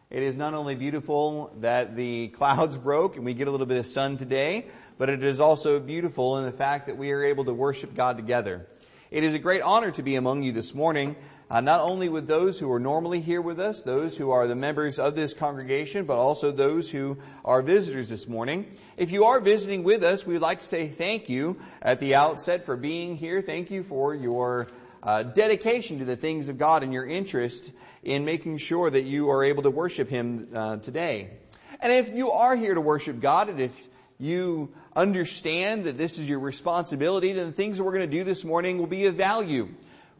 It is not only beautiful that the clouds broke and we get a little bit of sun today, but it is also beautiful in the fact that we are able to worship God together. It is a great honor to be among you this morning, not only with those who are normally here with us, those who are the members of this congregation, but also those who are visitors this morning. If you are visiting with us, we would like to say thank you at the outset for being here. Thank you for your dedication to the things of God and your interest in making sure that you are able to worship Him today. And if you are here to worship God, and if you understand that this is your responsibility, then the things that we're going to do this morning will be of value.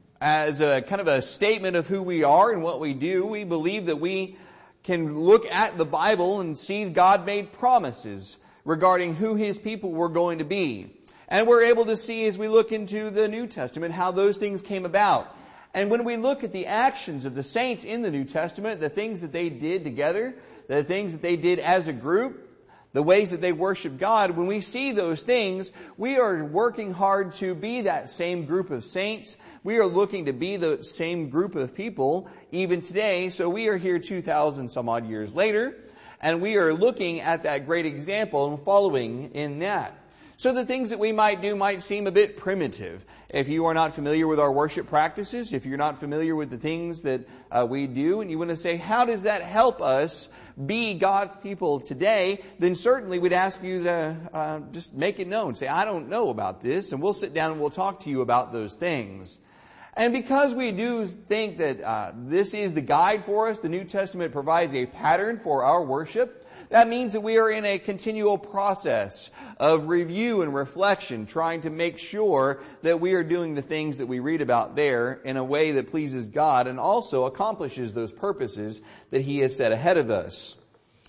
As a kind of a statement of who we are and what we do, we believe that we can look at the Bible and see God made promises regarding who His people were going to be. And we're able to see as we look into the New Testament how those things came about. And when we look at the actions of the saints in the New Testament, the things that they did together, the things that they did as a group, the ways that they worship God, when we see those things, we are working hard to be that same group of saints. We are looking to be the same group of people even today. So we are here 2,000 some odd years later, and we are looking at that great example and following in that. So the things that we might do might seem a bit primitive. If you are not familiar with our worship practices, if you're not familiar with the things that we do, and you want to say, how does that help us be God's people today, then certainly we'd ask you to just make it known. Say, I don't know about this, and we'll sit down and we'll talk to you about those things. And because we do think that this is the guide for us, the New Testament provides a pattern for our worship. That means that we are in a continual process of review and reflection, trying to make sure that we are doing the things that we read about there in a way that pleases God and also accomplishes those purposes that He has set ahead of us.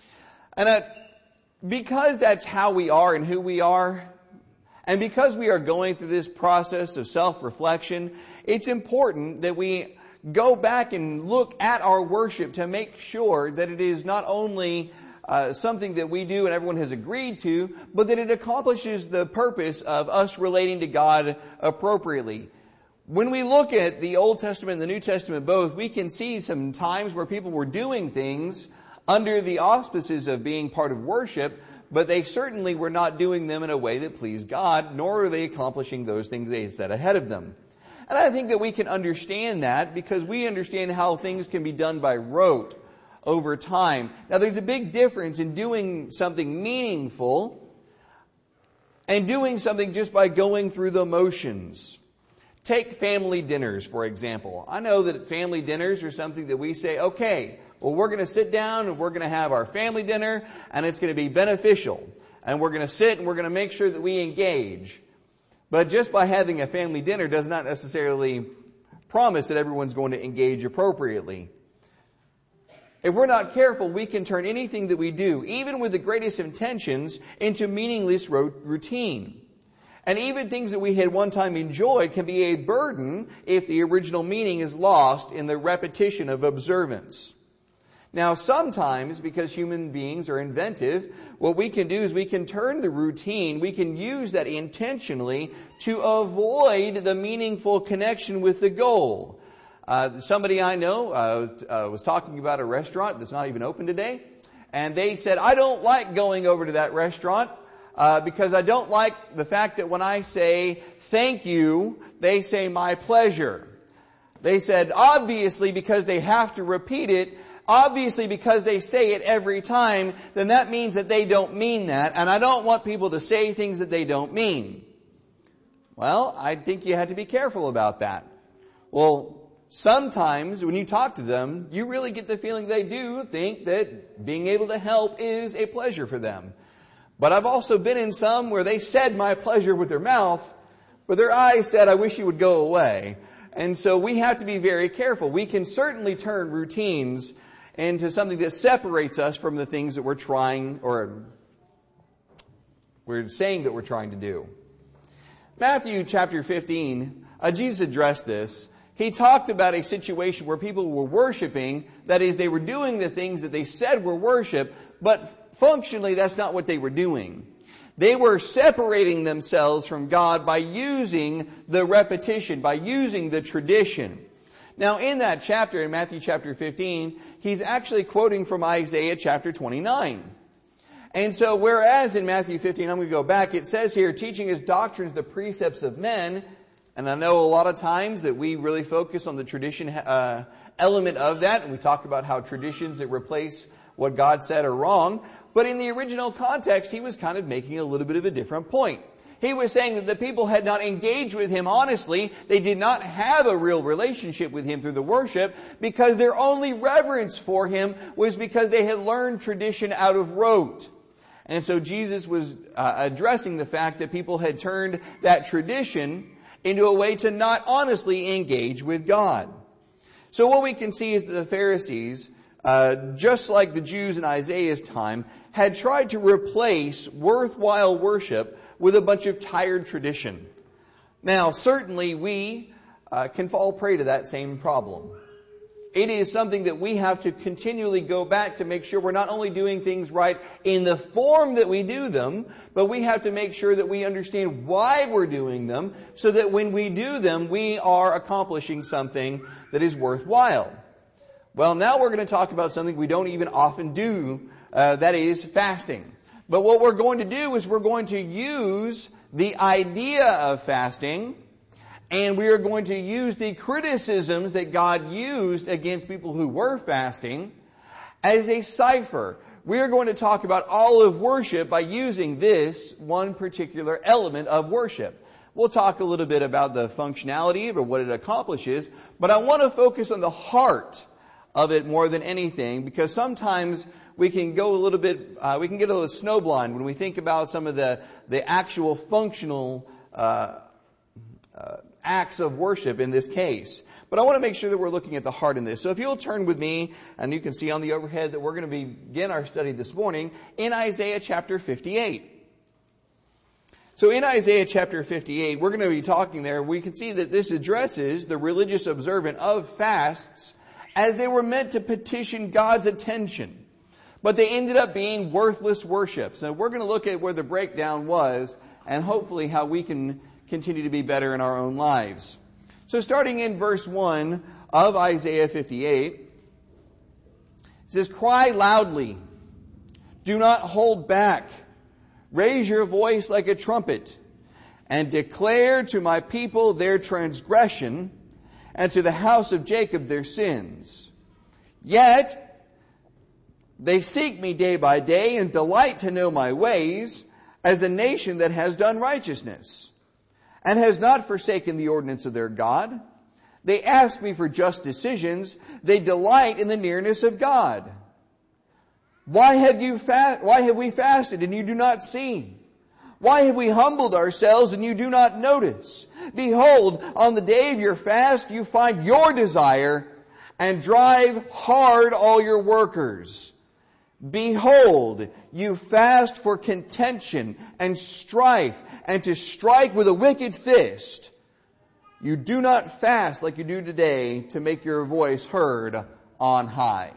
And because that's how we are and who we are, and because we are going through this process of self-reflection, it's important that we go back and look at our worship to make sure that it is not only something that we do and everyone has agreed to, but that it accomplishes the purpose of us relating to God appropriately. When we look at the Old Testament and the New Testament both, we can see some times where people were doing things under the auspices of being part of worship, but they certainly were not doing them in a way that pleased God, nor are they accomplishing those things they had set ahead of them. And I think that we can understand that because we understand how things can be done by rote over time. Now, there's a big difference in doing something meaningful and doing something just by going through the motions. Take family dinners, for example. I know that family dinners are something that we say, okay, well, we're going to sit down and we're going to have our family dinner and it's going to be beneficial. And we're going to sit and we're going to make sure that we engage. But just by having a family dinner does not necessarily promise that everyone's going to engage appropriately. If we're not careful, we can turn anything that we do, even with the greatest intentions, into meaningless routine. And even things that we had one time enjoyed can be a burden if the original meaning is lost in the repetition of observance. Now, sometimes, because human beings are inventive, what we can do is we can turn the routine, we can use that intentionally to avoid the meaningful connection with the goal. Somebody I know was talking about a restaurant that's not even open today. And they said, I don't like going over to that restaurant because I don't like the fact that when I say thank you, they say my pleasure. They said, obviously, because they have to repeat it, obviously because they say it every time, then that means that they don't mean that. And I don't want people to say things that they don't mean. Well, I think you have to be careful about that. Well, sometimes when you talk to them, you really get the feeling they do think that being able to help is a pleasure for them. But I've also been in some where they said my pleasure with their mouth, but their eyes said, I wish you would go away. And so we have to be very careful. We can certainly turn routines into something that separates us from the things that we're trying or we're saying that we're trying to do. Matthew chapter 15, Jesus addressed this. He talked about a situation where people were worshiping, that is, they were doing the things that they said were worship, but functionally that's not what they were doing. They were separating themselves from God by using the repetition, by using the tradition. Now, in that chapter, in Matthew chapter 15, he's actually quoting from Isaiah chapter 29. And so, whereas in Matthew 15, I'm going to go back, it says here, teaching his doctrines the precepts of men. And I know a lot of times that we really focus on the tradition element of that, and we talk about how traditions that replace what God said are wrong. But in the original context, he was kind of making a little bit of a different point. He was saying that the people had not engaged with him honestly. They did not have a real relationship with him through the worship because their only reverence for him was because they had learned tradition out of rote. And so Jesus was addressing the fact that people had turned that tradition into a way to not honestly engage with God. So what we can see is that the Pharisees, just like the Jews in Isaiah's time, had tried to replace worthwhile worship with a bunch of tired tradition. Now, certainly we can fall prey to that same problem. It is something that we have to continually go back to make sure we're not only doing things right in the form that we do them, but we have to make sure that we understand why we're doing them so that when we do them, we are accomplishing something that is worthwhile. Well, now we're going to talk about something we don't even often do, that is fasting. But what we're going to do is we're going to use the idea of fasting, and we are going to use the criticisms that God used against people who were fasting as a cipher. We are going to talk about all of worship by using this one particular element of worship. We'll talk a little bit about the functionality or what it accomplishes, but I want to focus on the heart of it more than anything, because sometimes we can go a little bit, we can get a little snowblind when we think about some of the actual functional acts of worship in this case. But I want to make sure that we're looking at the heart in this. So if you'll turn with me, and you can see on the overhead that we're going to begin our study this morning in Isaiah chapter 58. So in Isaiah chapter 58, we're going to be talking there. We can see that this addresses the religious observance of fasts as they were meant to petition God's attention. But they ended up being worthless worship. So we're going to look at where the breakdown was and hopefully how we can continue to be better in our own lives. So starting in verse 1 of Isaiah 58, it says, "Cry loudly, do not hold back. Raise your voice like a trumpet, and declare to my people their transgression, and to the house of Jacob their sins. Yet they seek me day by day and delight to know my ways, as a nation that has done righteousness and has not forsaken the ordinance of their God. They ask me for just decisions. They delight in the nearness of God. Why have we fasted and you do not see? Why have we humbled ourselves and you do not notice? Behold, on the day of your fast you find your desire and drive hard all your workers. Behold, you fast for contention and strife and to strike with a wicked fist. You do not fast like you do today to make your voice heard on high."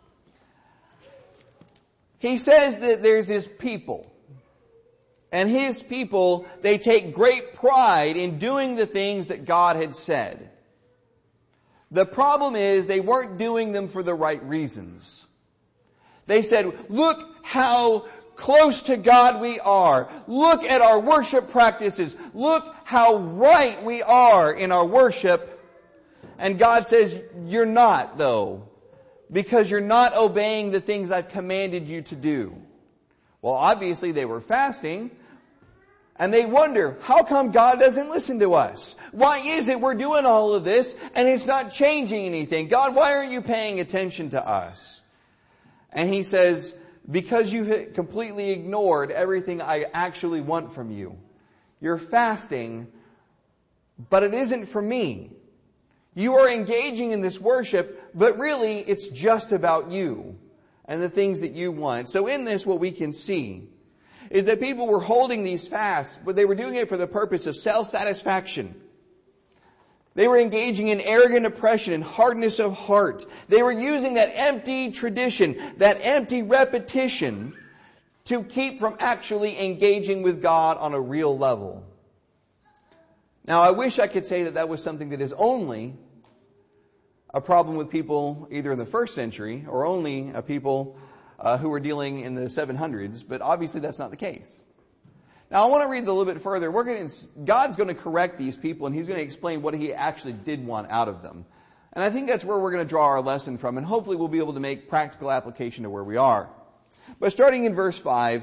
He says that there's his people. And his people, they take great pride in doing the things that God had said. The problem is they weren't doing them for the right reasons. They said, look how close to God we are. Look at our worship practices. Look how right we are in our worship. And God says, you're not though, because you're not obeying the things I've commanded you to do. Well, obviously they were fasting, and they wonder, how come God doesn't listen to us? Why is it we're doing all of this and it's not changing anything? God, why aren't you paying attention to us? And he says, because you've completely ignored everything I actually want from you. You're fasting, but it isn't for me. You are engaging in this worship, but really it's just about you and the things that you want. So in this, what we can see is that people were holding these fasts, but they were doing it for the purpose of self-satisfaction. They were engaging in arrogant oppression and hardness of heart. They were using that empty tradition, that empty repetition, to keep from actually engaging with God on a real level. Now, I wish I could say that that was something that is only a problem with people either in the first century or only people who were dealing in the 700s, but obviously that's not the case. Now I want to read a little bit further. God's going to correct these people, and He's going to explain what He actually did want out of them. And I think that's where we're going to draw our lesson from, and hopefully we'll be able to make practical application to where we are. But starting in verse 5,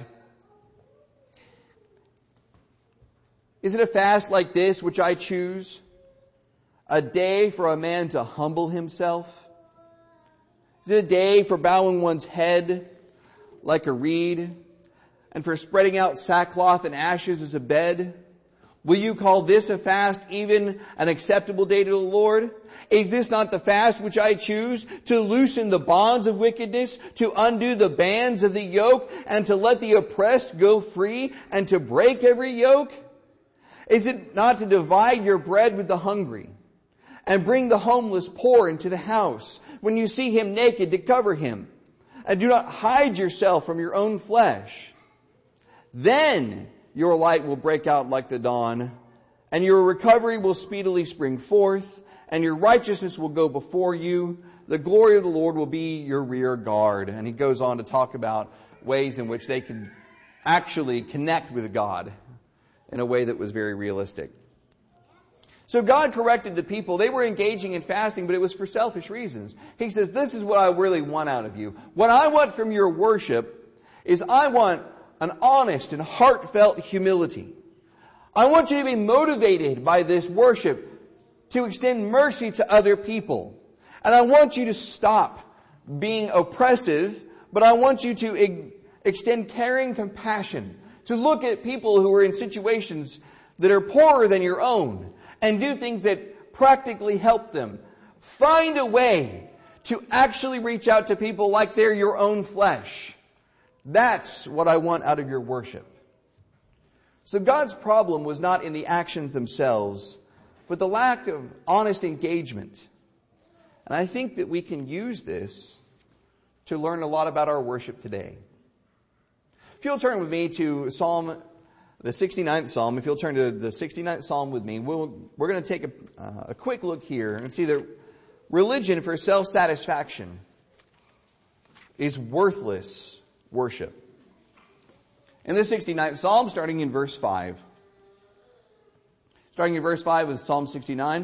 is it a fast like this which I choose? A day for a man to humble himself? Is it a day for bowing one's head like a reed, and for spreading out sackcloth and ashes as a bed? Will you call this a fast, even an acceptable day to the Lord? Is this not the fast which I choose, to loosen the bonds of wickedness, to undo the bands of the yoke, and to let the oppressed go free, and to break every yoke? Is it not to divide your bread with the hungry, and bring the homeless poor into the house, when you see him naked to cover him? And do not hide yourself from your own flesh. Then your light will break out like the dawn, and your recovery will speedily spring forth, and your righteousness will go before you. The glory of the Lord will be your rear guard. And he goes on to talk about ways in which they could actually connect with God in a way that was very realistic. So God corrected the people. They were engaging in fasting, but it was for selfish reasons. He says, this is what I really want out of you. What I want from your worship is I want an honest and heartfelt humility. I want you to be motivated by this worship to extend mercy to other people. And I want you to stop being oppressive, but I want you to extend caring compassion, to look at people who are in situations that are poorer than your own, and do things that practically help them. Find a way to actually reach out to people like they're your own flesh. That's what I want out of your worship. So God's problem was not in the actions themselves, but the lack of honest engagement. And I think that we can use this to learn a lot about our worship today. If you'll turn with me to the 69th Psalm, if you'll turn to the 69th Psalm with me, we're going to take a quick look here and see that religion for self-satisfaction is worthless worship. In the 69th Psalm, starting in verse 5. Starting in verse 5 with Psalm 69.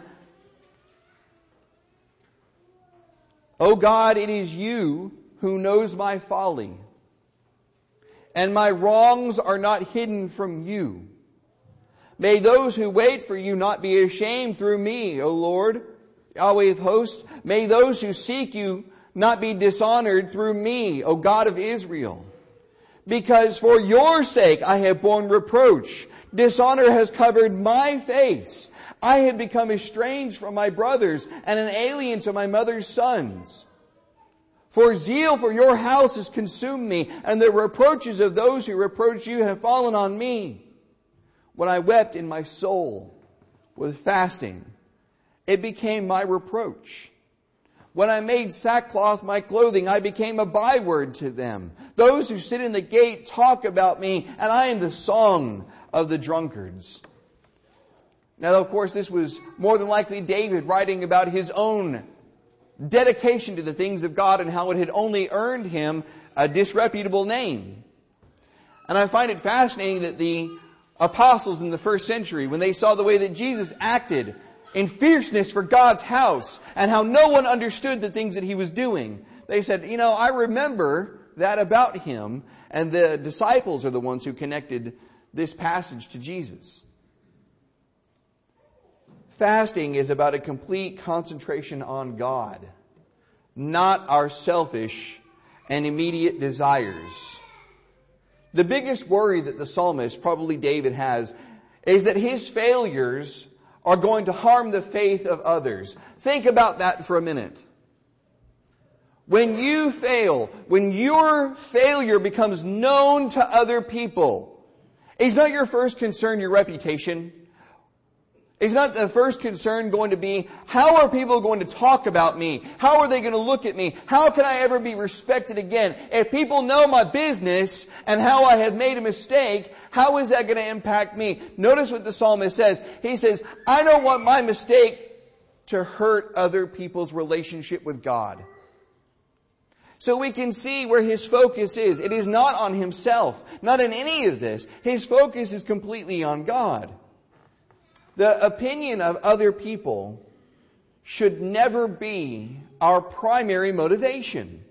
O God, it is you who knows my folly, and my wrongs are not hidden from you. May those who wait for you not be ashamed through me, O Lord, Yahweh of hosts. May those who seek you not be dishonored through me, O God of Israel. Because for your sake I have borne reproach. Dishonor has covered my face. I have become estranged from my brothers and an alien to my mother's sons. For zeal for your house has consumed me, and the reproaches of those who reproach you have fallen on me. When I wept in my soul with fasting, it became my reproach. When I made sackcloth my clothing, I became a byword to them. Those who sit in the gate talk about me, and I am the song of the drunkards. Now, of course, this was more than likely David writing about his own dedication to the things of God and how it had only earned him a disreputable name. And I find it fascinating that the apostles in the first century, when they saw the way that Jesus acted in fierceness for God's house and how no one understood the things that he was doing, they said, I remember that about him. And the disciples are the ones who connected this passage to Jesus. Fasting is about a complete concentration on God, not our selfish and immediate desires. The biggest worry that the psalmist, probably David, has is that his failures are going to harm the faith of others. Think about that for a minute. When you fail, when your failure becomes known to other people, is not your first concern your reputation? Is not the first concern going to be, how are people going to talk about me? How are they going to look at me? How can I ever be respected again? If people know my business and how I have made a mistake, how is that going to impact me? Notice what the psalmist says. He says, I don't want my mistake to hurt other people's relationship with God. So we can see where his focus is. It is not on himself, not in any of this. His focus is completely on God. The opinion of other people should never be our primary motivation.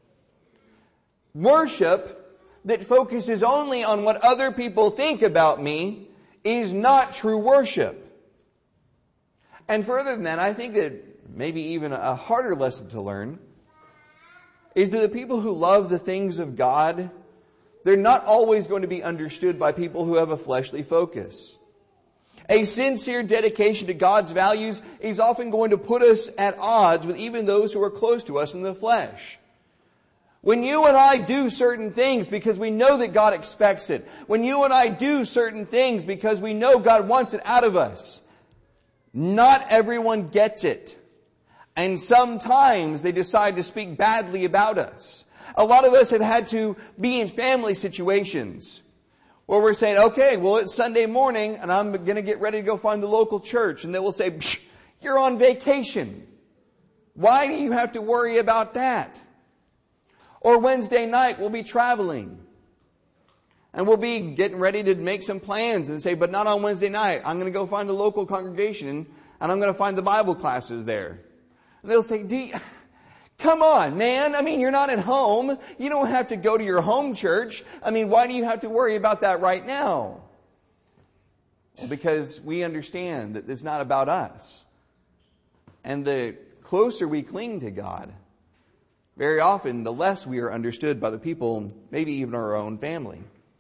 Worship that focuses only on what other people think about me is not true worship. And further than that, I think that maybe even a harder lesson to learn is that the people who love the things of God, they're not always going to be understood by people who have a fleshly focus. A sincere dedication to God's values is often going to put us at odds with even those who are close to us in the flesh. When you and I do certain things because we know that God expects it, when you and I do certain things because we know God wants it out of us, not everyone gets it. And sometimes they decide to speak badly about us. A lot of us have had to be in family situations where we're saying, okay, well, it's Sunday morning and I'm going to get ready to go find the local church. And they will say, you're on vacation. Why do you have to worry about that? Or Wednesday night, we'll be traveling. And we'll be getting ready to make some plans and say, but not on Wednesday night. I'm going to go find a local congregation and I'm going to find the Bible classes there. And they'll say, come on, man. I mean, you're not at home. You don't have to go to your home church. I mean, why do you have to worry about that right now? Well, because we understand that it's not about us. And the closer we cling to God, very often the less we are understood by the people, maybe even our own family.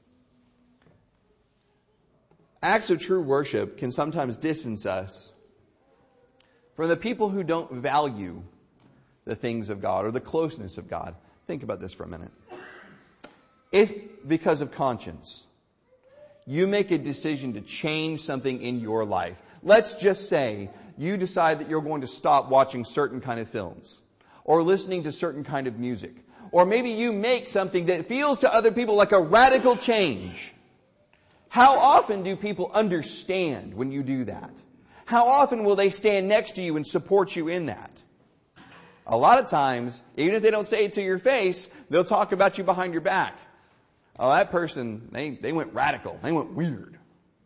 Acts of true worship can sometimes distance us from the people who don't value the things of God or the closeness of God. Think about this for a minute. If, because of conscience, you make a decision to change something in your life, let's just say you decide that you're going to stop watching certain kind of films or listening to certain kind of music, or maybe you make something that feels to other people like a radical change. How often do people understand when you do that? How often will they stand next to you and support you in that? A lot of times, even if they don't say it to your face, they'll talk about you behind your back. Oh, that person, they went radical. They went weird.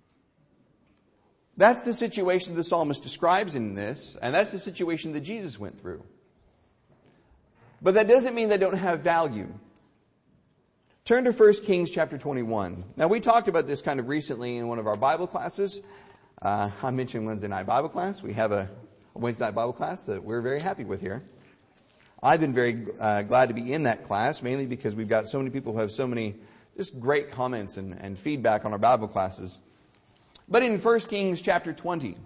That's the situation the psalmist describes in this, and that's the situation that Jesus went through. But that doesn't mean they don't have value. Turn to 1 Kings chapter 21. Now, we talked about this kind of recently in one of our Bible classes. I mentioned Wednesday night Bible class. We have a Wednesday night Bible class that we're very happy with here. I've been very glad to be in that class, mainly because we've got so many people who have so many just great comments and feedback on our Bible classes. But in 1 Kings chapter 21,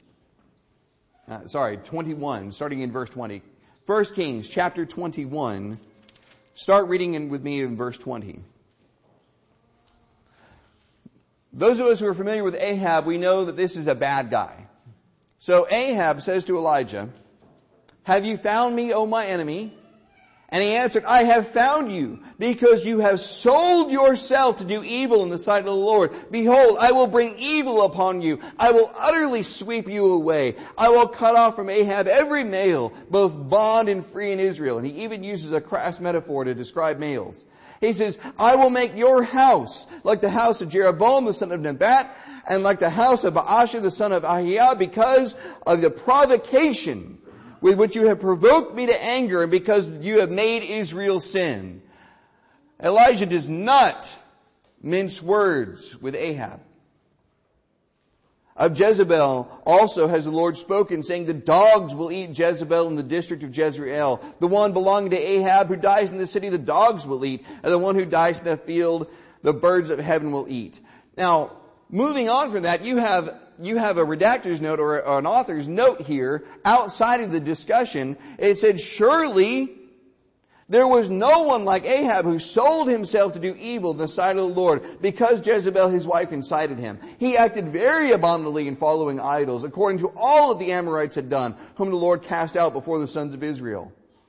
starting in verse 20. 1 Kings chapter 21, start reading with me in verse 20. Those of us who are familiar with Ahab, we know that this is a bad guy. So Ahab says to Elijah, "Have you found me, O my enemy?" And he answered, "I have found you, because you have sold yourself to do evil in the sight of the Lord. Behold, I will bring evil upon you. I will utterly sweep you away. I will cut off from Ahab every male, both bond and free in Israel." And he even uses a crass metaphor to describe males. He says, "I will make your house like the house of Jeroboam the son of Nebat, and like the house of Baasha the son of Ahiah, because of the provocation with which you have provoked me to anger, and because you have made Israel sin." Elijah does not mince words with Ahab. Of Jezebel also has the Lord spoken, saying, "The dogs will eat Jezebel in the district of Jezreel. The one belonging to Ahab who dies in the city, the dogs will eat. And the one who dies in the field, the birds of heaven will eat." Now, moving on from that, you have a redactor's note or an author's note here outside of the discussion. It said, "Surely there was no one like Ahab who sold himself to do evil in the sight of the Lord, because Jezebel his wife incited him. He acted very abominably in following idols, according to all that the Amorites had done, whom the Lord cast out before the sons of Israel."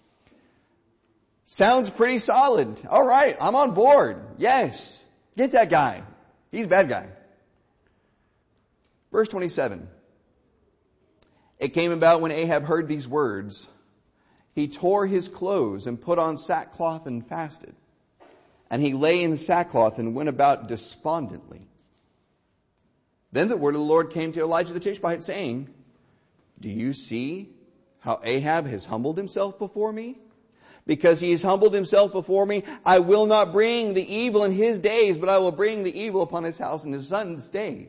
Sounds pretty solid. All right, I'm on board. Yes, get that guy. He's a bad guy. Verse 27. It came about when Ahab heard these words, he tore his clothes and put on sackcloth and fasted. And he lay in sackcloth and went about despondently. Then the word of the Lord came to Elijah the Tishbite, saying, do you see how Ahab has humbled himself before me? Because he has humbled himself before me, I will not bring the evil in his days, but I will bring the evil upon his house in his son's days.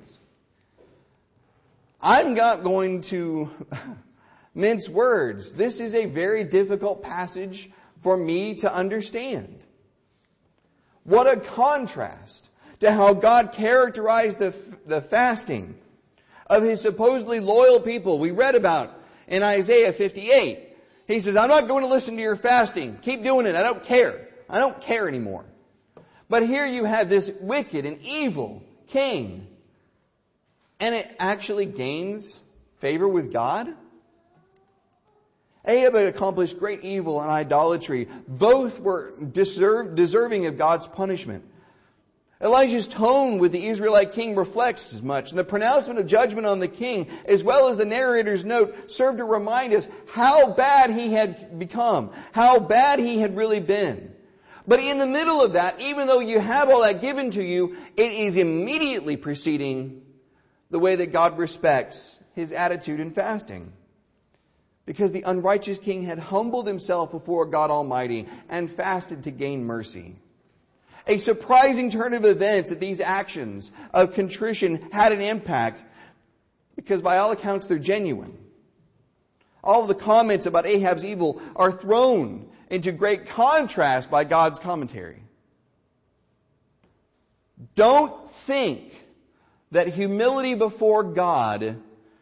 I'm not going to mince words. This is a very difficult passage for me to understand. What a contrast to how God characterized the fasting of his supposedly loyal people we read about in Isaiah 58. He says, I'm not going to listen to your fasting. Keep doing it. I don't care. I don't care anymore. But here you have this wicked and evil king. And it actually gains favor with God. Ahab had accomplished great evil and idolatry. Both were deserving of God's punishment. Elijah's tone with the Israelite king reflects as much. And the pronouncement of judgment on the king, as well as the narrator's note, serve to remind us how bad he had become, how bad he had really been. But in the middle of that, even though you have all that given to you, it is immediately preceding the way that God respects his attitude in fasting. Because the unrighteous king had humbled himself before God Almighty and fasted to gain mercy. A surprising turn of events that these actions of contrition had an impact, because by all accounts they're genuine. All of the comments about Ahab's evil are thrown into great contrast by God's commentary. Don't think that humility before God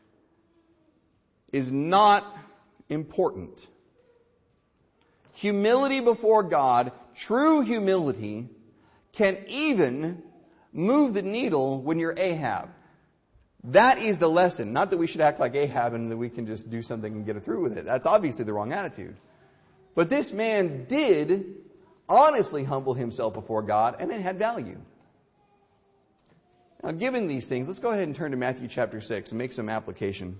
is not important. Humility before God, true humility, can even move the needle when you're Ahab. That is the lesson. Not that we should act like Ahab and that we can just do something and get it through with it. That's obviously the wrong attitude. But this man did honestly humble himself before God, and it had value. Now, given these things, let's go ahead and turn to Matthew chapter 6 and make some application.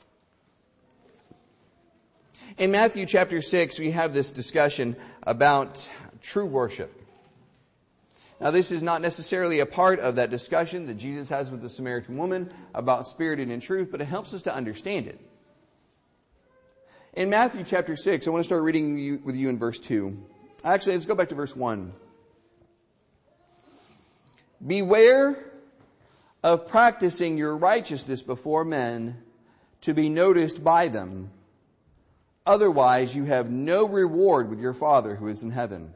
In Matthew chapter 6, we have this discussion about true worship. Now, this is not necessarily a part of that discussion that Jesus has with the Samaritan woman about spirit and in truth, but it helps us to understand it. In Matthew chapter 6, I want to start reading with you in verse 2. Actually, let's go back to verse 1. Beware of practicing your righteousness before men to be noticed by them. Otherwise, you have no reward with your Father who is in heaven.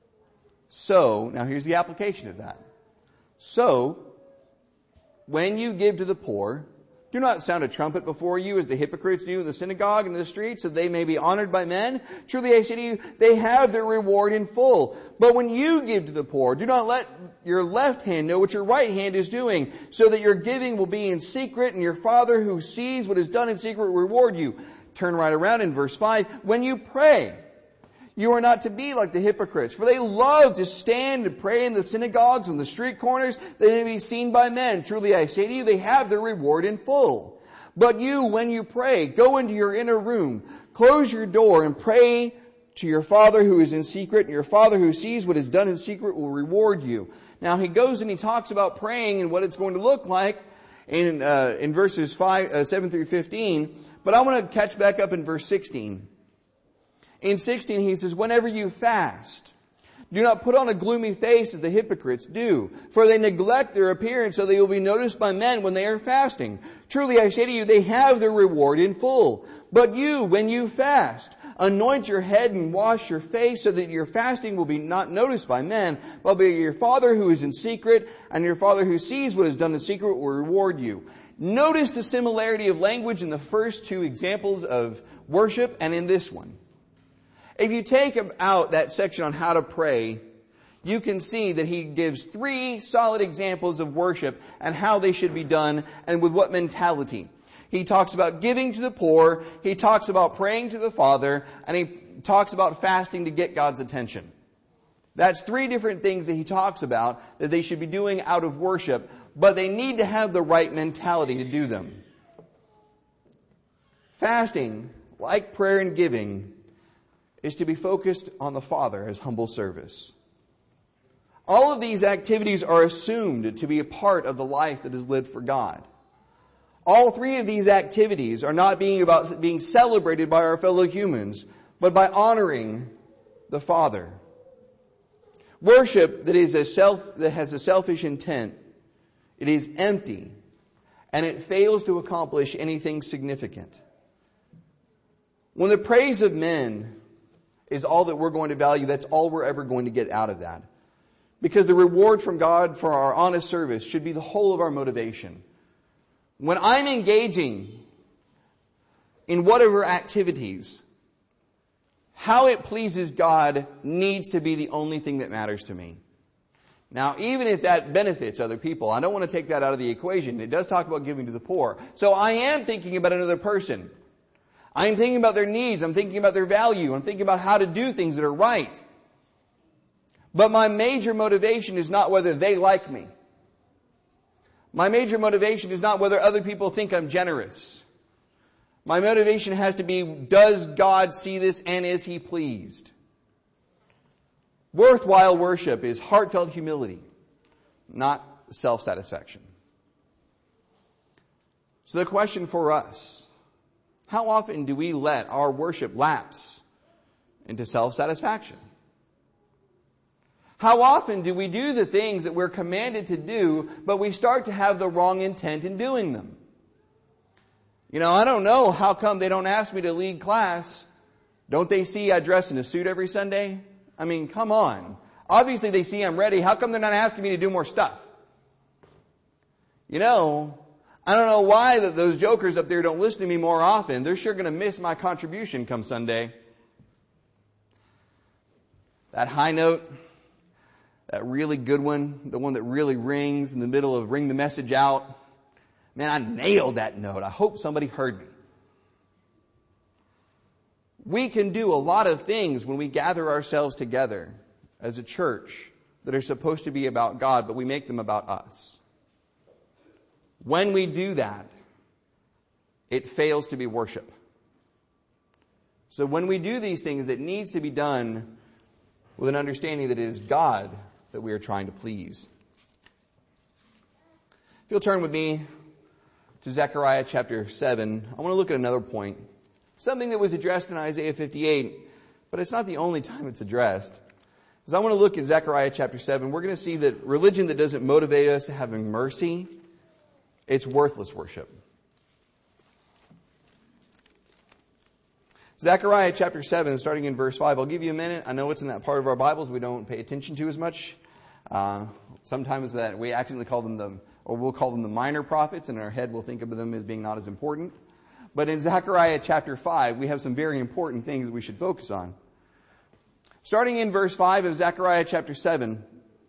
So, now here's the application of that. So, when you give to the poor, do not sound a trumpet before you as the hypocrites do in the synagogue and the streets, so they may be honored by men. Truly I say to you, they have their reward in full. But when you give to the poor, do not let your left hand know what your right hand is doing, so that your giving will be in secret, and your Father who sees what is done in secret will reward you. Turn right around in verse 5. When you pray, you are not to be like the hypocrites, for they love to stand and pray in the synagogues and the street corners, that they may be seen by men. Truly I say to you, they have their reward in full. But you, when you pray, go into your inner room, close your door, and pray to your Father who is in secret, and your Father who sees what is done in secret will reward you. Now he goes and he talks about praying and what it's going to look like in verses 7 through 15. But I want to catch back up in verse 16. In 16 he says, whenever you fast, do not put on a gloomy face as the hypocrites do, for they neglect their appearance so they will be noticed by men when they are fasting. Truly I say to you, they have their reward in full. But you, when you fast, anoint your head and wash your face so that your fasting will be not noticed by men, but by your Father who is in secret, and your Father who sees what is done in secret will reward you. Notice the similarity of language in the first two examples of worship and in this one. If you take out that section on how to pray, you can see that he gives 3 solid examples of worship and how they should be done and with what mentality. He talks about giving to the poor, he talks about praying to the Father, and he talks about fasting to get God's attention. That's 3 different things that he talks about that they should be doing out of worship, but they need to have the right mentality to do them. Fasting, like prayer and giving, is to be focused on the Father as humble service. All of these activities are assumed to be a part of the life that is lived for God. All three of these activities are not about being celebrated by our fellow humans, but by honoring the Father. Worship that has a selfish intent, it is empty, and it fails to accomplish anything significant. When the praise of men is all that we're going to value, that's all we're ever going to get out of that. Because the reward from God for our honest service should be the whole of our motivation. When I'm engaging in whatever activities, how it pleases God needs to be the only thing that matters to me. Now, even if that benefits other people, I don't want to take that out of the equation. It does talk about giving to the poor. So I am thinking about another person. I'm thinking about their needs. I'm thinking about their value. I'm thinking about how to do things that are right. But my major motivation is not whether they like me. My major motivation is not whether other people think I'm generous. My motivation has to be, does God see this and is He pleased? Worthwhile worship is heartfelt humility, not self-satisfaction. So the question for us, how often do we let our worship lapse into self-satisfaction? How often do we do the things that we're commanded to do, but we start to have the wrong intent in doing them? You know, I don't know how come they don't ask me to lead class. Don't they see I dress in a suit every Sunday? I mean, come on. Obviously they see I'm ready. How come they're not asking me to do more stuff? You know, I don't know why those jokers up there don't listen to me more often. They're sure going to miss my contribution come Sunday. That high note, that really good one, the one that really rings in the middle of ring the message out. Man, I nailed that note. I hope somebody heard me. We can do a lot of things when we gather ourselves together as a church that are supposed to be about God, but we make them about us. When we do that, it fails to be worship. So when we do these things, it needs to be done with an understanding that it is God that we are trying to please. If you'll turn with me to Zechariah chapter 7, I want to look at another point. Something that was addressed in Isaiah 58, but it's not the only time it's addressed. As I want to look at Zechariah chapter 7, we're going to see that religion that doesn't motivate us to having mercy, it's worthless worship. Zechariah chapter 7, starting in verse 5. I'll give you a minute. I know it's in that part of our Bibles we don't pay attention to as much. Sometimes that we accidentally call them we'll call them the minor prophets, and in our head we'll think of them as being not as important. But in Zechariah chapter 5, we have some very important things that we should focus on. Starting in verse 5 of Zechariah chapter 7,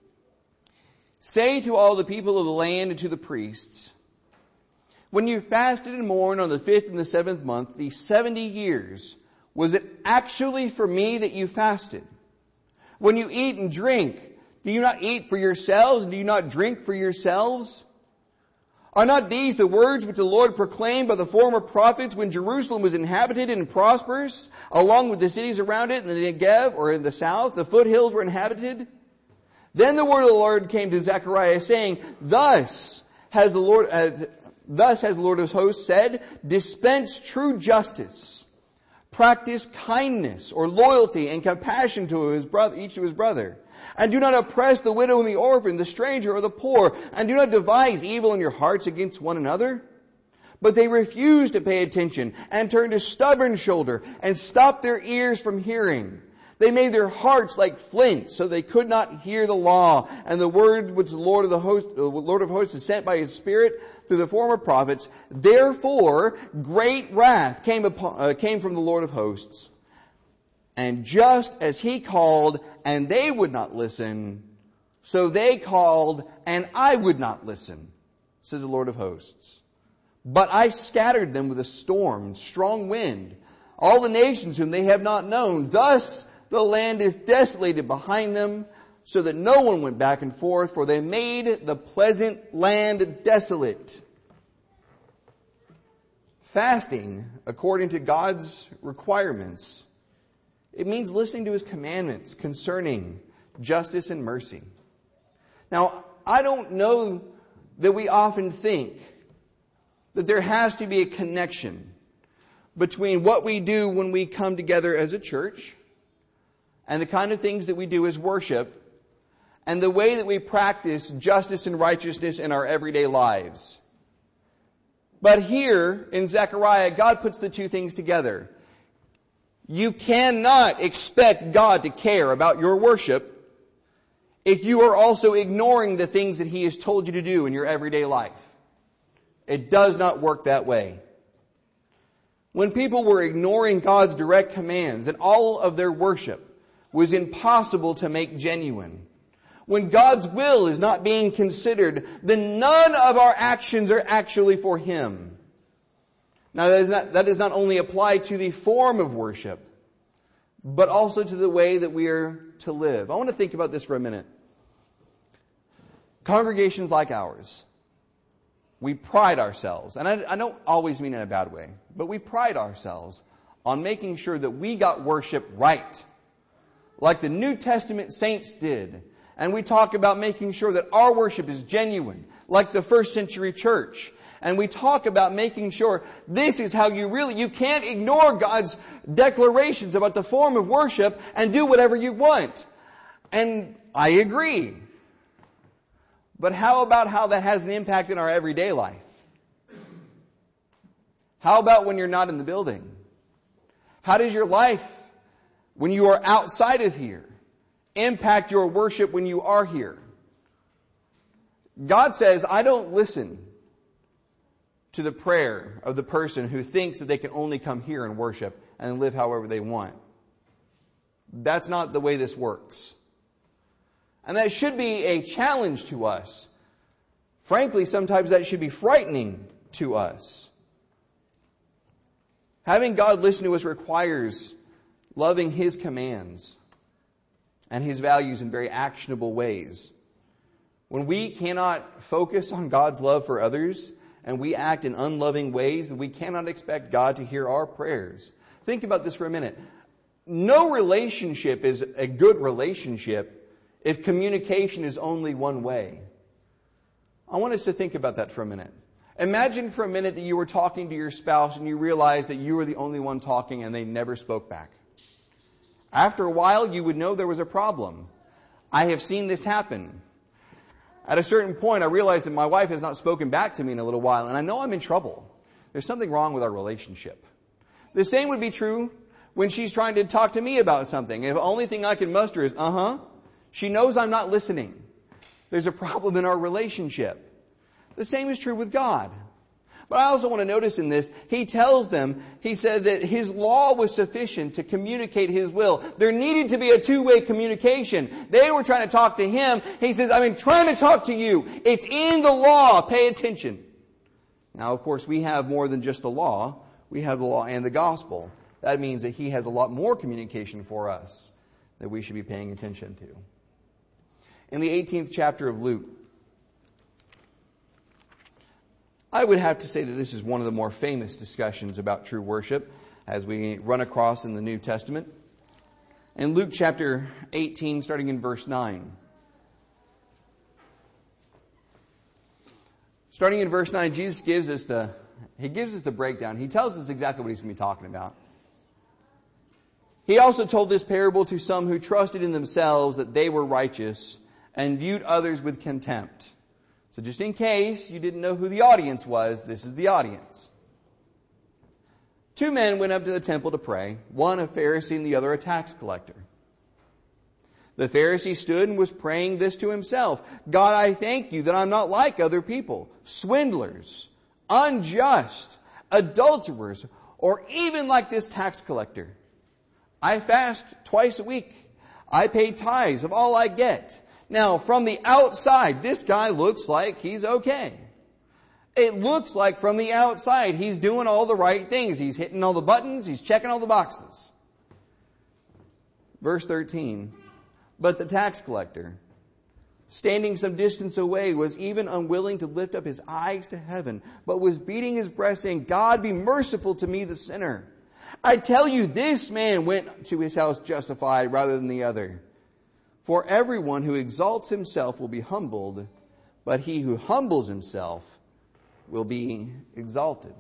say to all the people of the land and to the priests, when you fasted and mourned on the 5th and the 7th month, these 70 years, was it actually for me that you fasted? When you eat and drink, do you not eat for yourselves, and do you not drink for yourselves? Are not these the words which the Lord proclaimed by the former prophets when Jerusalem was inhabited and prosperous, along with the cities around it in the Negev, or in the south, the foothills were inhabited? Then the word of the Lord came to Zechariah, saying, Thus has the Lord of hosts said, dispense true justice, practice kindness or loyalty and compassion to his brother, each to his brother. And do not oppress the widow and the orphan, the stranger or the poor, and do not devise evil in your hearts against one another. But they refused to pay attention and turned a stubborn shoulder and stopped their ears from hearing. They made their hearts like flint, so they could not hear the law and the word which the Lord of hosts has sent by His Spirit through the former prophets. Therefore, great wrath came from the Lord of hosts. And just as He called, and they would not listen, so they called, and I would not listen, says the Lord of hosts. But I scattered them with a storm, strong wind, all the nations whom they have not known. Thus the land is desolated behind them, so that no one went back and forth, for they made the pleasant land desolate. Fasting, according to God's requirements, it means listening to His commandments concerning justice and mercy. Now, I don't know that we often think that there has to be a connection between what we do when we come together as a church and the kind of things that we do as worship and the way that we practice justice and righteousness in our everyday lives. But here in Zechariah, God puts the two things together. You cannot expect God to care about your worship if you are also ignoring the things that He has told you to do in your everyday life. It does not work that way. When people were ignoring God's direct commands and all of their worship was impossible to make genuine, when God's will is not being considered, then none of our actions are actually for Him. Now that does not only apply to the form of worship, but also to the way that we are to live. I want to think about this for a minute. Congregations like ours, we pride ourselves, and I don't always mean in a bad way, but we pride ourselves on making sure that we got worship right, like the New Testament saints did. And we talk about making sure that our worship is genuine, like the first century church. And we talk about making sure this is how you can't ignore God's declarations about the form of worship and do whatever you want. And I agree. But how about how that has an impact in our everyday life? How about when you're not in the building? How does your life, when you are outside of here, impact your worship when you are here? God says, I don't listen to the prayer of the person who thinks that they can only come here and worship and live however they want. That's not the way this works. And that should be a challenge to us. Frankly, sometimes that should be frightening to us. Having God listen to us requires loving His commands and His values in very actionable ways. When we cannot focus on God's love for others and we act in unloving ways, we cannot expect God to hear our prayers. Think about this for a minute. No relationship is a good relationship if communication is only one way. I want us to think about that for a minute. Imagine for a minute that you were talking to your spouse and you realized that you were the only one talking and they never spoke back. After a while, you would know there was a problem. I have seen this happen. At a certain point, I realized that my wife has not spoken back to me in a little while, and I know I'm in trouble. There's something wrong with our relationship. The same would be true when she's trying to talk to me about something. If the only thing I can muster is, she knows I'm not listening. There's a problem in our relationship. The same is true with God. But I also want to notice in this, He tells them, He said that His law was sufficient to communicate His will. There needed to be a two-way communication. They were trying to talk to Him. He says, I've been trying to talk to you. It's in the law. Pay attention. Now, of course, we have more than just the law. We have the law and the gospel. That means that He has a lot more communication for us that we should be paying attention to. In the 18th chapter of Luke, I would have to say that this is one of the more famous discussions about true worship as we run across in the New Testament. In Luke chapter 18, starting in verse 9. Starting in verse 9, Jesus gives us the breakdown. He tells us exactly what He's going to be talking about. He also told this parable to some who trusted in themselves that they were righteous and viewed others with contempt. So just in case you didn't know who the audience was, this is the audience. 2 men went up to the temple to pray, one a Pharisee and the other a tax collector. The Pharisee stood and was praying this to himself. God, I thank you that I'm not like other people, swindlers, unjust, adulterers, or even like this tax collector. I fast twice a week. I pay tithes of all I get. Now, from the outside, this guy looks like he's okay. It looks like from the outside he's doing all the right things. He's hitting all the buttons. He's checking all the boxes. Verse 13. But the tax collector, standing some distance away, was even unwilling to lift up his eyes to heaven, but was beating his breast, saying, God, be merciful to me, the sinner. I tell you, this man went to his house justified rather than the other. For everyone who exalts himself will be humbled, but he who humbles himself will be exalted.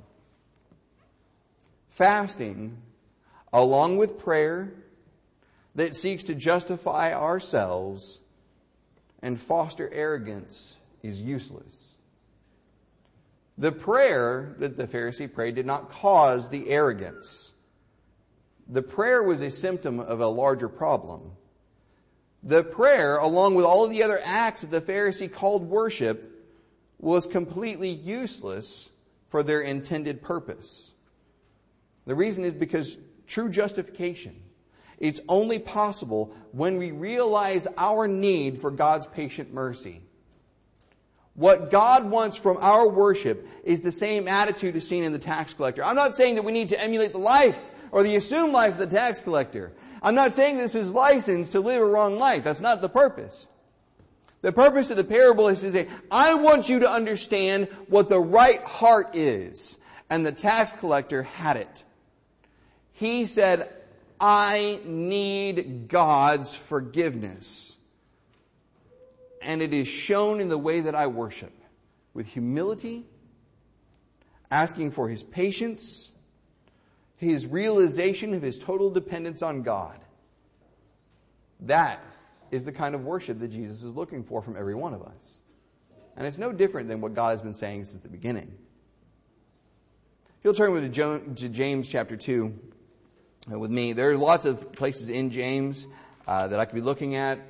Fasting, along with prayer that seeks to justify ourselves and foster arrogance, is useless. The prayer that the Pharisee prayed did not cause the arrogance. The prayer was a symptom of a larger problem. The prayer, along with all of the other acts that the Pharisee called worship, was completely useless for their intended purpose. The reason is because true justification, it's only possible when we realize our need for God's patient mercy. What God wants from our worship is the same attitude as seen in the tax collector. I'm not saying that we need to emulate the life or the assumed life of the tax collector. I'm not saying this is license to live a wrong life. That's not the purpose. The purpose of the parable is to say, I want you to understand what the right heart is. And the tax collector had it. He said, I need God's forgiveness. And it is shown in the way that I worship. With humility, asking for His patience, His realization of His total dependence on God. That is the kind of worship that Jesus is looking for from every one of us. And it's no different than what God has been saying since the beginning. If you'll turn to James chapter 2 with me. There are lots of places in James that I could be looking at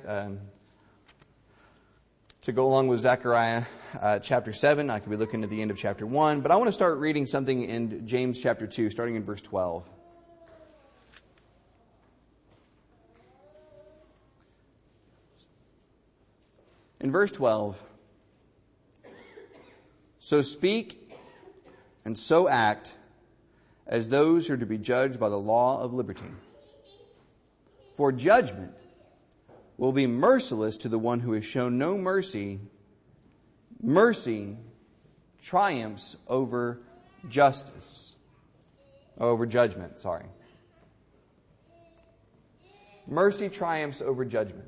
to go along with Zechariah chapter 7. I could be looking at the end of chapter 1. But I want to start reading something in James chapter 2, starting in verse 12. In verse 12, so speak and so act as those who are to be judged by the law of liberty. For judgment will be merciless to the one who has shown no mercy. Mercy triumphs over justice. Over judgment, sorry. Mercy triumphs over judgment.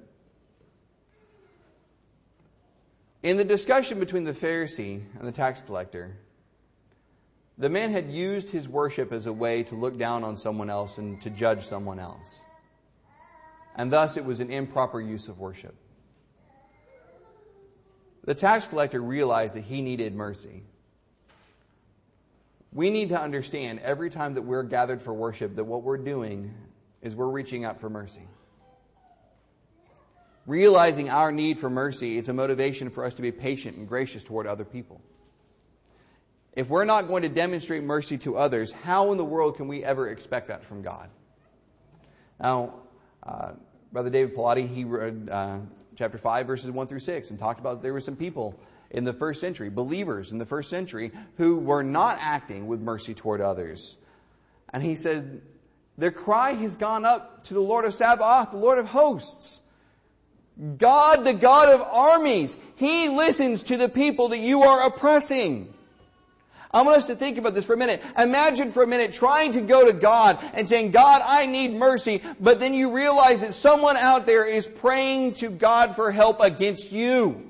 In the discussion between the Pharisee and the tax collector, the man had used his worship as a way to look down on someone else and to judge someone else. And thus it was an improper use of worship. The tax collector realized that he needed mercy. We need to understand every time that we're gathered for worship that what we're doing is we're reaching out for mercy. Realizing our need for mercy is a motivation for us to be patient and gracious toward other people. If we're not going to demonstrate mercy to others, how in the world can we ever expect that from God? Now, Brother David Pilati, he read chapter 5, verses 1 through 6, and talked about there were some people in the first century, believers in the first century, who were not acting with mercy toward others. And he says, their cry has gone up to the Lord of Sabaoth, the Lord of hosts. God, the God of armies, He listens to the people that you are oppressing. I want us to think about this for a minute. Imagine for a minute trying to go to God and saying, God, I need mercy, but then you realize that someone out there is praying to God for help against you.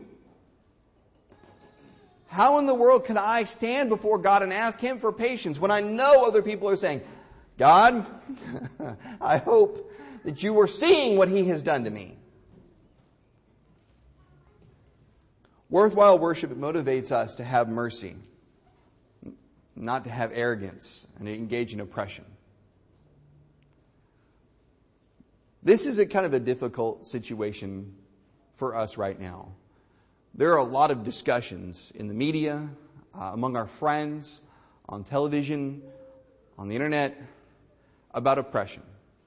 How in the world can I stand before God and ask Him for patience when I know other people are saying, God, I hope that you are seeing what He has done to me. Worthwhile worship motivates us to have mercy, not to have arrogance and to engage in oppression. This is a kind of a difficult situation for us right now. There are a lot of discussions in the media, among our friends, on television, on the internet, about oppression.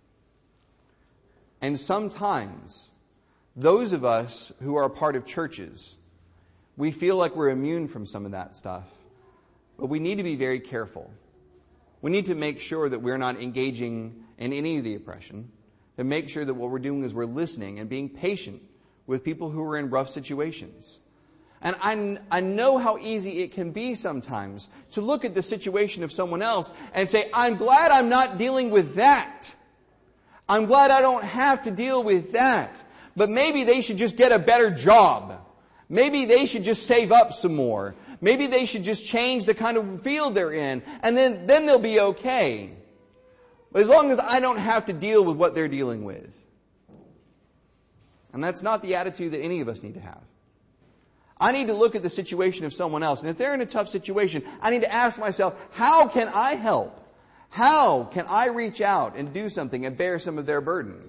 And sometimes, those of us who are a part of churches, we feel like we're immune from some of that stuff. But we need to be very careful. We need to make sure that we're not engaging in any of the oppression, and make sure that what we're doing is we're listening and being patient with people who are in rough situations. And I know how easy it can be sometimes to look at the situation of someone else and say, I'm glad I'm not dealing with that. I'm glad I don't have to deal with that. But maybe they should just get a better job. Maybe they should just save up some more. Maybe they should just change the kind of field they're in, and then they'll be okay. But as long as I don't have to deal with what they're dealing with. And that's not the attitude that any of us need to have. I need to look at the situation of someone else. And if they're in a tough situation, I need to ask myself, how can I help? How can I reach out and do something and bear some of their burden?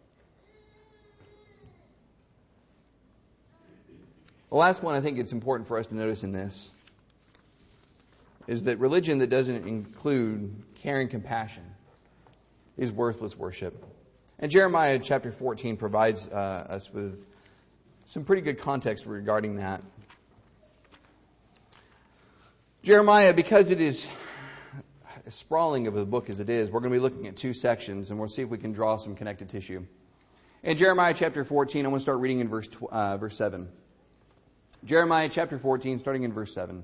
The last one I think it's important for us to notice in this is that religion that doesn't include care and compassion is worthless worship. And Jeremiah chapter 14 provides us with some pretty good context regarding that. Jeremiah, because it is as sprawling of a book as it is, we're going to be looking at two sections, and we'll see if we can draw some connective tissue. In Jeremiah chapter 14, I'm going to start reading in verse 7. Jeremiah chapter 14, starting in verse 7.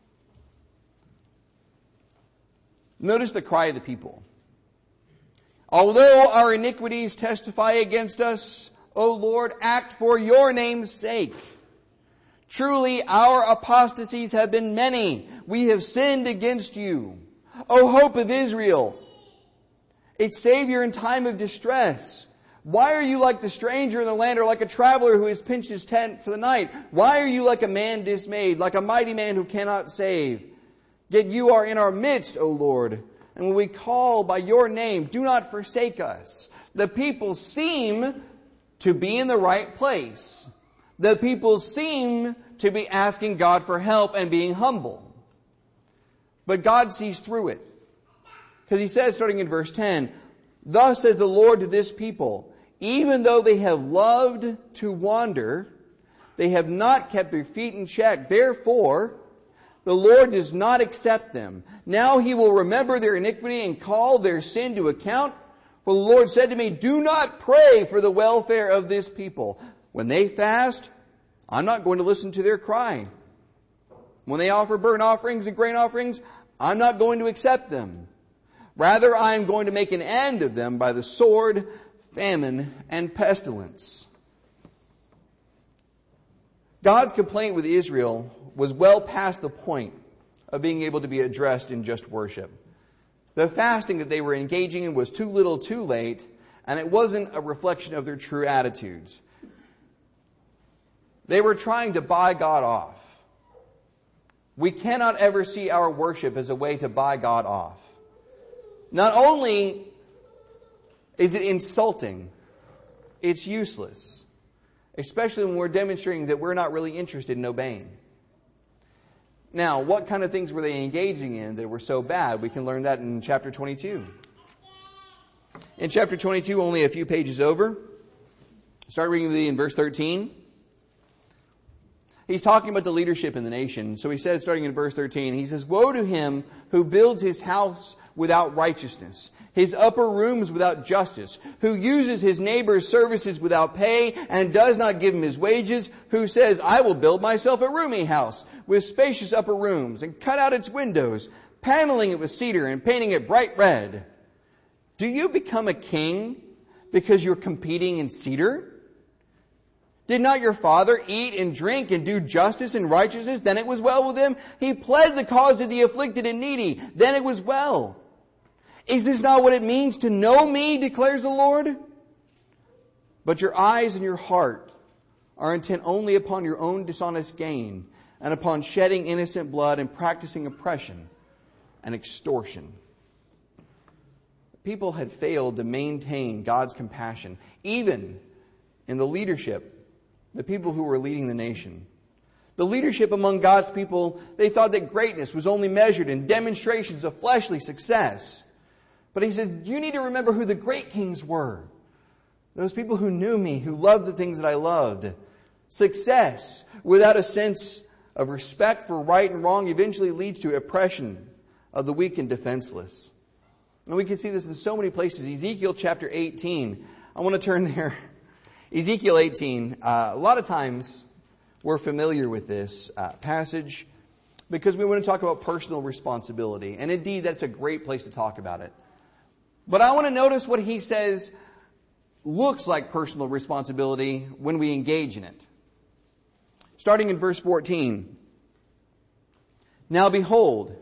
Notice the cry of the people. Although our iniquities testify against us, O Lord, act for your name's sake. Truly our apostasies have been many. We have sinned against you. O hope of Israel, its Savior in time of distress. Why are you like the stranger in the land, or like a traveler who has pinched his tent for the night? Why are you like a man dismayed, like a mighty man who cannot save? Yet you are in our midst, O Lord, and when we call by your name, do not forsake us. The people seem to be in the right place. The people seem to be asking God for help and being humble. But God sees through it. Because he says, starting in verse 10, Thus says the Lord to this people, even though they have loved to wander, they have not kept their feet in check. Therefore, the Lord does not accept them. Now he will remember their iniquity and call their sin to account. For the Lord said to me, do not pray for the welfare of this people. When they fast, I'm not going to listen to their cry. When they offer burnt offerings and grain offerings, I'm not going to accept them. Rather, I am going to make an end of them by the sword, famine, and pestilence. God's complaint with Israel was well past the point of being able to be addressed in just worship. The fasting that they were engaging in was too little too late, and it wasn't a reflection of their true attitudes. They were trying to buy God off. We cannot ever see our worship as a way to buy God off. Not only is it insulting, it's useless. Especially when we're demonstrating that we're not really interested in obeying. Now, what kind of things were they engaging in that were so bad? We can learn that in chapter 22. In chapter 22, only a few pages over, start reading in verse 13. He's talking about the leadership in the nation. So he says, starting in verse 13, he says, Woe to him who builds his house without righteousness, his upper rooms without justice, who uses his neighbor's services without pay and does not give him his wages, who says, I will build myself a roomy house with spacious upper rooms and cut out its windows, paneling it with cedar and painting it bright red. Do you become a king because you're competing in cedar? Did not your father eat and drink and do justice and righteousness? Then it was well with him. He pled the cause of the afflicted and needy. Then it was well. Is this not what it means to know me, declares the Lord? But your eyes and your heart are intent only upon your own dishonest gain and upon shedding innocent blood and practicing oppression and extortion. People had failed to maintain God's compassion, even in the leadership, the people who were leading the nation. The leadership among God's people, they thought that greatness was only measured in demonstrations of fleshly success. But he said, you need to remember who the great kings were. Those people who knew me, who loved the things that I loved. Success without a sense of respect for right and wrong eventually leads to oppression of the weak and defenseless. And we can see this in so many places. Ezekiel chapter 18. I want to turn there. Ezekiel 18, a lot of times we're familiar with this passage because we want to talk about personal responsibility. And indeed, that's a great place to talk about it. But I want to notice what he says looks like personal responsibility when we engage in it. Starting in verse 14. Now behold,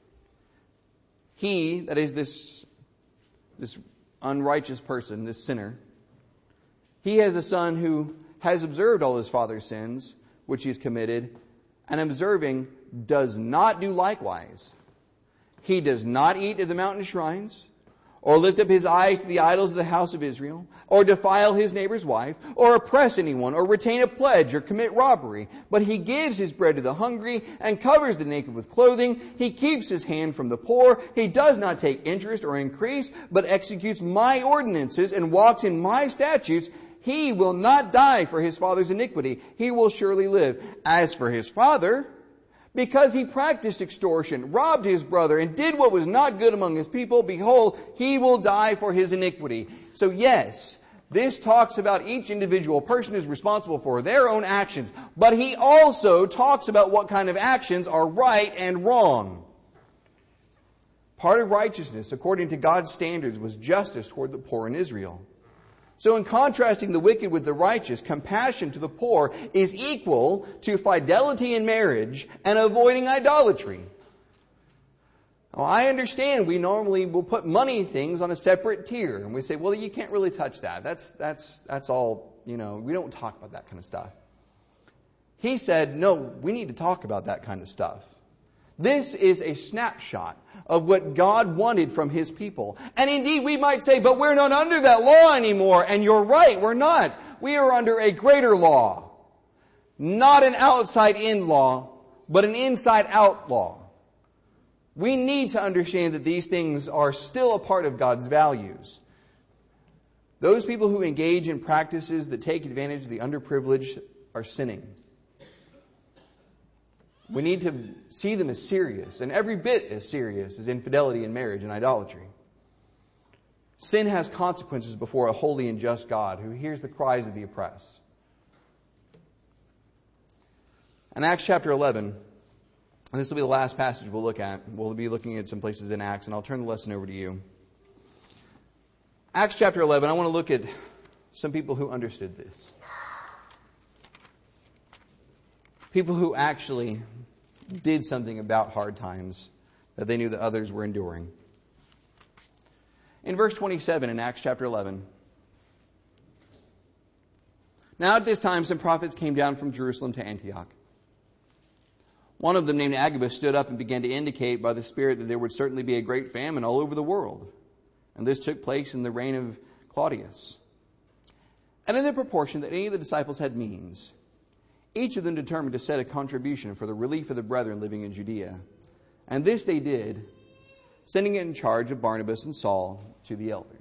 he, that is this unrighteous person, this sinner, he has a son who has observed all his father's sins, which he has committed, and observing does not do likewise. He does not eat at the mountain shrines, or lift up his eyes to the idols of the house of Israel, or defile his neighbor's wife, or oppress anyone, or retain a pledge, or commit robbery. But he gives his bread to the hungry, and covers the naked with clothing. He keeps his hand from the poor. He does not take interest or increase, but executes my ordinances, and walks in my statutes. He will not die for his father's iniquity. He will surely live. As for his father, because he practiced extortion, robbed his brother, and did what was not good among his people, behold, he will die for his iniquity. So yes, this talks about each individual person is responsible for their own actions, but he also talks about what kind of actions are right and wrong. Part of righteousness, according to God's standards, was justice toward the poor in Israel. So in contrasting the wicked with the righteous, compassion to the poor is equal to fidelity in marriage and avoiding idolatry. Now, I understand we normally will put money things on a separate tier, and we say, well, you can't really touch that. That's all, we don't talk about that kind of stuff. He said, no, we need to talk about that kind of stuff. This is a snapshot of what God wanted from His people. And indeed, we might say, but we're not under that law anymore. And you're right, we're not. We are under a greater law. Not an outside-in law, but an inside-out law. We need to understand that these things are still a part of God's values. Those people who engage in practices that take advantage of the underprivileged are sinning. We need to see them as serious, and every bit as serious as infidelity in marriage and idolatry. Sin has consequences before a holy and just God who hears the cries of the oppressed. In Acts chapter 11, and this will be the last passage we'll look at. We'll be looking at some places in Acts, and I'll turn the lesson over to you. Acts chapter 11, I want to look at some people who understood this. People who actually did something about hard times that they knew that others were enduring. In verse 27 in Acts chapter 11. Now at this time some prophets came down from Jerusalem to Antioch. One of them, named Agabus, stood up and began to indicate by the Spirit that there would certainly be a great famine all over the world. And this took place in the reign of Claudius. And in the proportion that any of the disciples had means, each of them determined to set a contribution for the relief of the brethren living in Judea. And this they did, sending it in charge of Barnabas and Saul to the elders.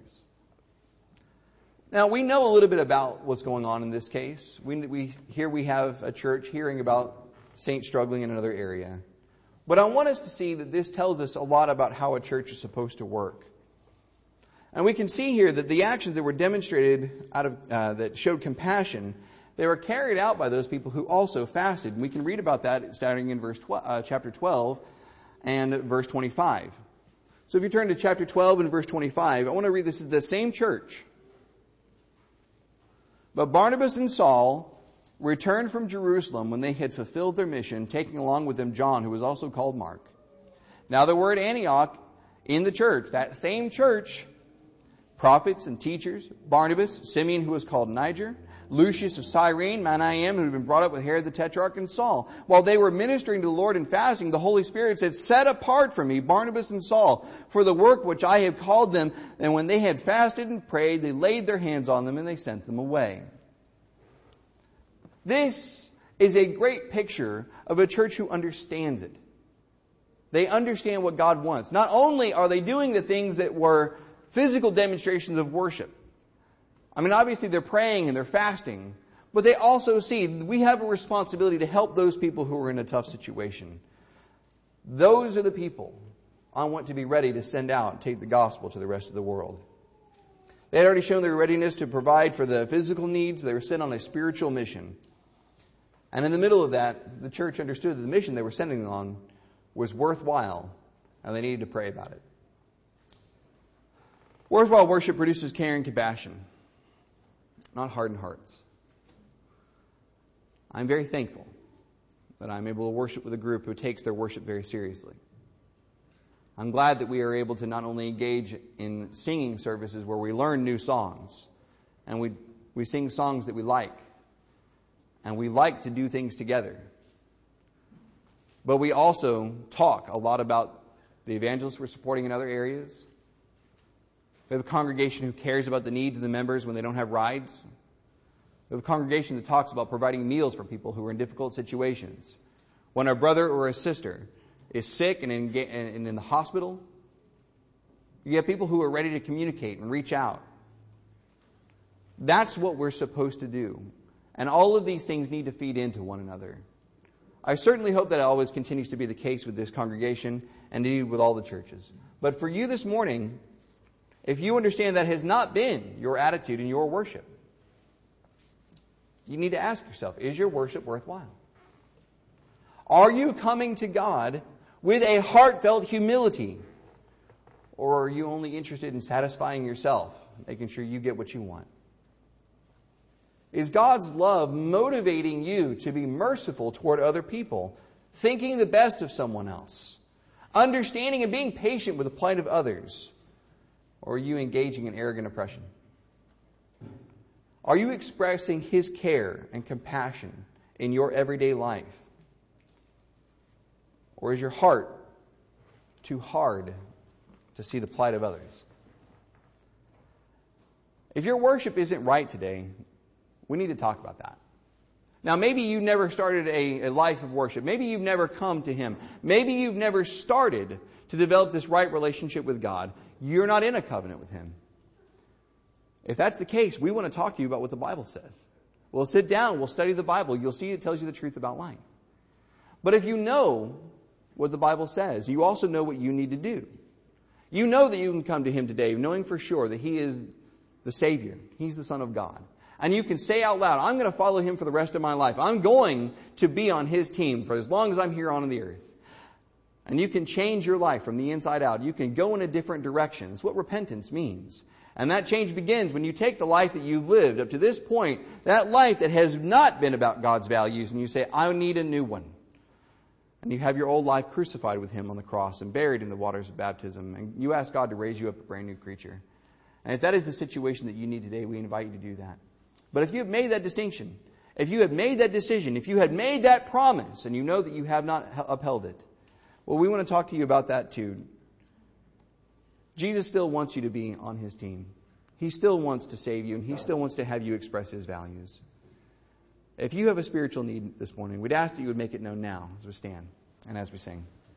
Now, we know a little bit about what's going on in this case. Here we have a church hearing about saints struggling in another area. But I want us to see that this tells us a lot about how a church is supposed to work. And we can see here that the actions that were demonstrated that showed compassion, they were carried out by those people who also fasted. And we can read about that starting in chapter 12 and verse 25. So if you turn to chapter 12 and verse 25, I want to read this. Is the same church. But Barnabas and Saul returned from Jerusalem when they had fulfilled their mission, taking along with them John, who was also called Mark. Now there were at Antioch in the church, that same church, prophets and teachers, Barnabas, Simeon, who was called Niger, Lucius of Cyrene, Manaen, who had been brought up with Herod the Tetrarch, and Saul. While they were ministering to the Lord and fasting, the Holy Spirit said, "Set apart for me Barnabas and Saul for the work which I have called them." And when they had fasted and prayed, they laid their hands on them and they sent them away. This is a great picture of a church who understands it. They understand what God wants. Not only are they doing the things that were physical demonstrations of worship. I mean, obviously they're praying and they're fasting, but they also see we have a responsibility to help those people who are in a tough situation. Those are the people I want to be ready to send out and take the gospel to the rest of the world. They had already shown their readiness to provide for the physical needs. They were sent on a spiritual mission. And in the middle of that, the church understood that the mission they were sending them on was worthwhile, and they needed to pray about it. Worthwhile worship produces care and compassion, not hardened hearts. I'm very thankful that I'm able to worship with a group who takes their worship very seriously. I'm glad that we are able to not only engage in singing services where we learn new songs, and we sing songs that we like, and we like to do things together, but we also talk a lot about the evangelists we're supporting in other areas. We have a congregation who cares about the needs of the members when they don't have rides. We have a congregation that talks about providing meals for people who are in difficult situations. When a brother or a sister is sick and in the hospital, you have people who are ready to communicate and reach out. That's what we're supposed to do. And all of these things need to feed into one another. I certainly hope that it always continues to be the case with this congregation and indeed with all the churches. But for you this morning, if you understand that has not been your attitude in your worship, you need to ask yourself, is your worship worthwhile? Are you coming to God with a heartfelt humility? Or are you only interested in satisfying yourself, making sure you get what you want? Is God's love motivating you to be merciful toward other people, thinking the best of someone else, understanding and being patient with the plight of others? Or are you engaging in arrogant oppression? Are you expressing His care and compassion in your everyday life? Or is your heart too hard to see the plight of others? If your worship isn't right today, we need to talk about that. Now, maybe you never started a life of worship. Maybe you've never come to Him. Maybe you've never started to develop this right relationship with God. You're not in a covenant with Him. If that's the case, we want to talk to you about what the Bible says. We'll sit down, we'll study the Bible. You'll see it tells you the truth about life. But if you know what the Bible says, you also know what you need to do. You know that you can come to Him today knowing for sure that He is the Savior. He's the Son of God. And you can say out loud, I'm going to follow Him for the rest of my life. I'm going to be on His team for as long as I'm here on the earth. And you can change your life from the inside out. You can go in a different direction. That's what repentance means. And that change begins when you take the life that you've lived up to this point, that life that has not been about God's values, and you say, I need a new one. And you have your old life crucified with Him on the cross and buried in the waters of baptism. And you ask God to raise you up a brand new creature. And if that is the situation that you need today, we invite you to do that. But if you have made that distinction, if you have made that decision, if you had made that promise, and you know that you have not upheld it, well, we want to talk to you about that too. Jesus still wants you to be on His team. He still wants to save you, and He still wants to have you express His values. If you have a spiritual need this morning, we'd ask that you would make it known now as we stand and as we sing.